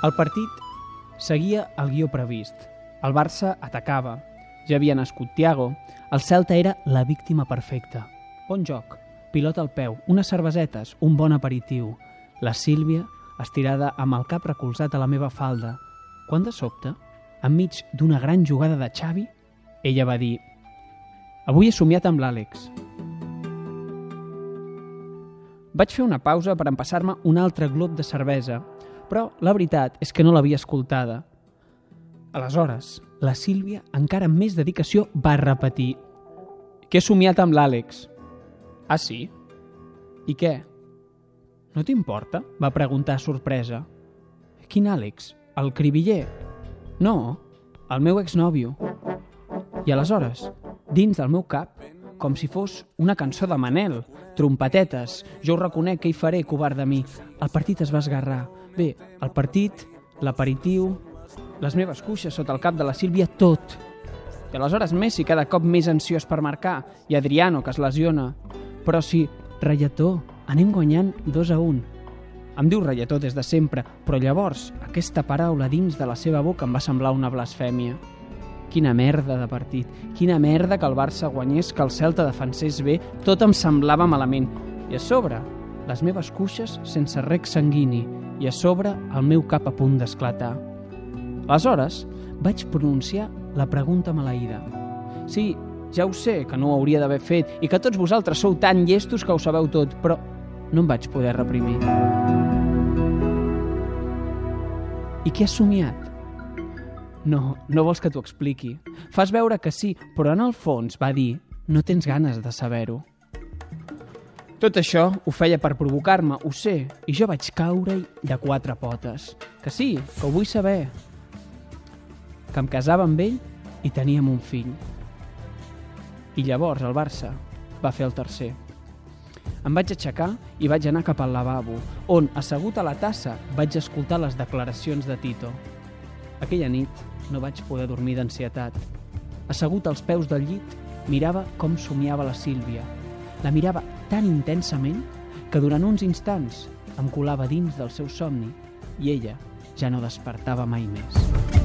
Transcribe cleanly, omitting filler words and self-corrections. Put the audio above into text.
El partit seguia el guió previst. El Barça atacava. Ja havia nascut Thiago. El Celta era la víctima perfecta. Bon joc, pilota al peu, unes cervesetes, un bon aperitiu. La Sílvia, estirada amb el cap recolzat a la meva falda. Quan de sobte, enmig d'una gran jugada de Xavi, ella va dir: «Avui he somiat amb l'Àlex». Vaig fer una pausa per empassar-me un altre glop de cervesa, però la veritat és que no l'havia escoltada. Aleshores, la Sílvia, encara amb més dedicació, va repetir: «Que he somiat amb l'Àlex». «Ah, sí? I què? No t'importa?», va preguntar sorpresa. «Quin Àlex? El cribiller?» «No, el meu exnòvio». I aleshores, dins del meu cap, com si fos una cançó de Manel, trompetetes, jo ho reconec, què hi faré, covard de mi. El partit es va esgarrar. Bé, el partit, l'aperitiu, les meves cuixes sota el cap de la Sílvia, tot. I aleshores Messi cada cop més ansiós per marcar, i Adriano, que es lesiona. Però sí, reietó, anem guanyant 2-1. Em diu reietó des de sempre, però llavors aquesta paraula dins de la seva boca em va semblar una blasfèmia. Quina merda de partit, quina merda que el Barça guanyés, que el Celta defensés bé, tot em semblava malament. I a sobre, les meves cuixes sense rec sanguini, i a sobre el meu cap a punt d'esclatar. Aleshores, vaig pronunciar la pregunta maleïda. Sí, ja ho sé que no ho hauria d'haver fet i que tots vosaltres sou tan llestos que ho sabeu tot, però no em vaig poder reprimir. I què has somiat? No vols que t'ho expliqui. Fas veure que sí, però en el fons, va dir, no tens ganes de saber-ho. Tot això ho feia per provocar-me, ho sé, i jo vaig caure-hi de 4 potes. Que sí, que ho vull saber. Que em casava amb ell i teníem un fill. I llavors el Barça va fer el tercer. Em vaig aixecar i vaig anar cap al lavabo, on, assegut a la tassa, vaig escoltar les declaracions de Tito. Aquella nit no vaig poder dormir d'ansietat. Assegut als peus del llit, mirava com somiava la Sílvia. La mirava tan intensament que durant uns instants em colava dins del seu somni i ella ja no despertava mai més.